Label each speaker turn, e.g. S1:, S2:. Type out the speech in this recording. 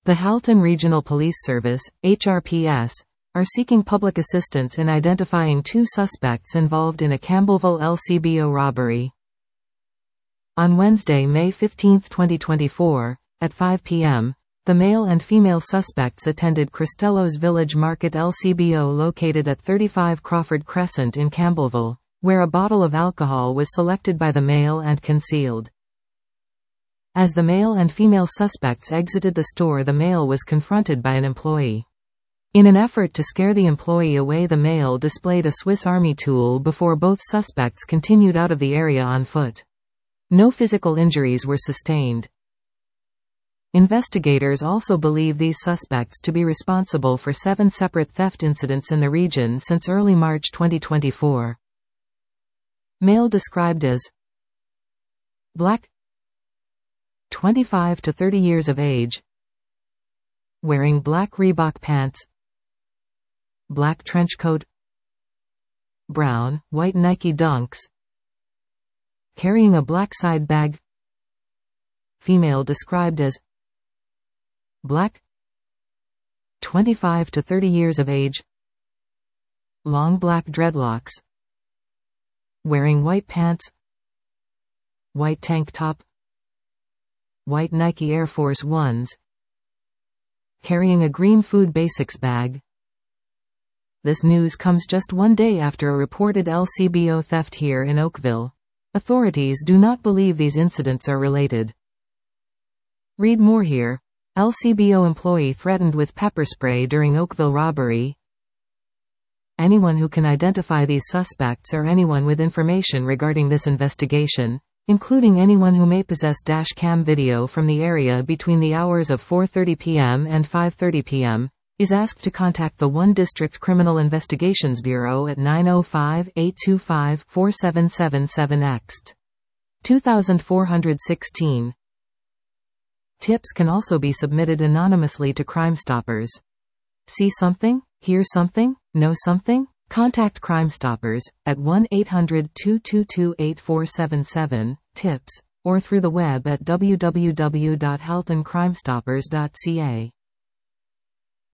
S1: The Halton Regional Police Service, HRPS, are seeking public assistance in identifying 2 suspects involved in a Campbellville LCBO robbery. On Wednesday, May 15, 2024, at 5 p.m., the male and female suspects attended Cristello's Village Market LCBO located at 35 Crawford Crescent in Campbellville, where a bottle of alcohol was selected by the male and concealed. As the male and female suspects exited the store, the male was confronted by an employee. In an effort to scare the employee away, the male displayed a Swiss Army tool before both suspects continued out of the area on foot. No physical injuries were sustained. Investigators also believe these suspects to be responsible for 7 separate theft incidents in the region since early March 2024. Male described as black, 25 to 30 years of age, wearing black Reebok pants, black trench coat, brown, white Nike Dunks, carrying a black side bag. Female described as black, 25 to 30 years of age, long black dreadlocks, wearing white pants, white tank top, white Nike Air Force Ones, carrying a green Food Basics bag. This news comes just 1 day after a reported LCBO theft here in Oakville. Authorities do not believe these incidents are related. Read more here. LCBO employee threatened with pepper spray during Oakville robbery. Anyone who can identify these suspects or anyone with information regarding this investigation, including anyone who may possess dash cam video from the area between the hours of 4:30 p.m. and 5:30 p.m., is asked to contact the 1 District Criminal Investigations Bureau at 905-825-4777 2416. Tips can also be submitted anonymously to Crime Stoppers. See something? Hear something? Know something? Contact Crime Stoppers at 1-800-222-8477, tips, or through the web at www.haltoncrimestoppers.ca.